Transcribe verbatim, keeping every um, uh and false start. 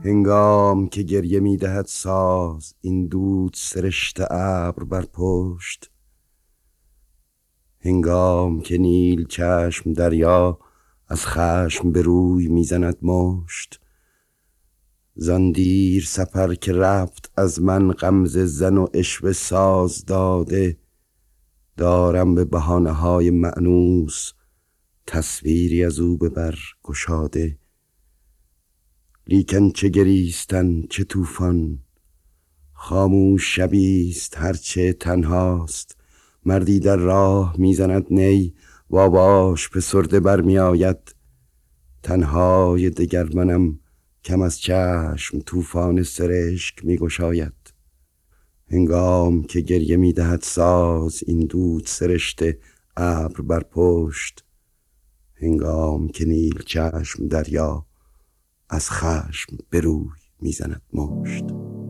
هنگام که گریه می دهد ساز این دود سرشت ابر بر پشت، هنگام که نیل چشم دریا از خشم به روی میزند مشت، زان دیر سپر که رفت از من غمزه زن و عشوه ساز داده، دارم به بهانه های مأنوس تصویری از او به بر گشاده. لیکن چه گریستن چه طوفان، خاموش شبیست هرچه تنهاست. مردی در راه میزند نی و آواش فسرده بر می آید. تنهای دگر منم کم از چشم طوفان سرشک می گشاید. هنگام که گریه می دهد ساز این دود سرشته ابر بر پشت، هنگام که نیل چشم دریا از خشم به روی میزند مشت.